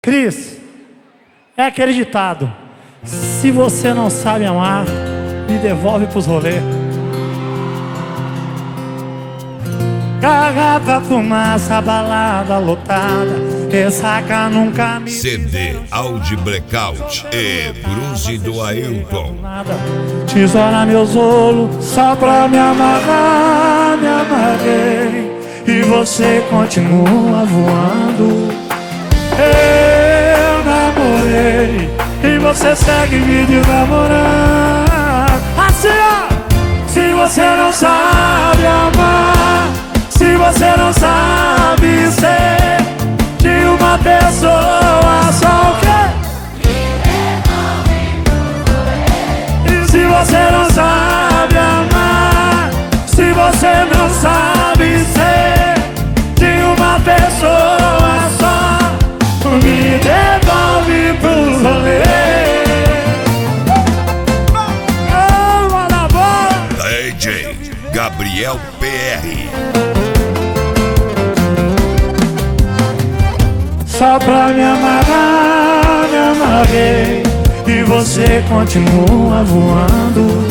Cris, é aquele ditado: se você não sabe amar, me devolve pros rolês. Garrafa, fumaça, balada lotada, ressaca nunca me CD Audi Blackout e Cruze do Ailton. Tesoura meus olhos só pra me amarrar, me amarrei e você continua voando. Eu namorei e você segue me namorando. Assim ó, se você não sabe amar, se você não sabe ser de uma pessoa só o quê? E se você não sabe amar, se você não sabe ser de uma pessoa só, me devolve pro rolê. DJ Gabriel PR. Só pra me amarrar, me amarrei e você continua voando.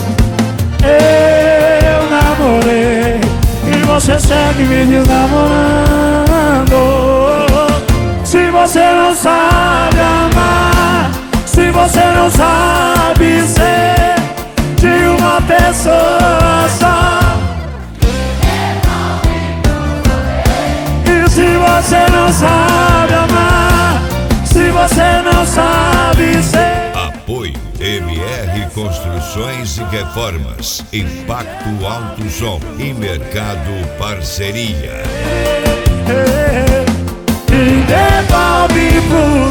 Eu namorei e você segue me desnamorando. Se você não sabe amar, se você não sabe ser de uma pessoa só, e se você não sabe amar, se você não sabe ser. Apoio MR Construções e Reformas, Impacto Alto Som e Mercado Parceria. Me devolve pro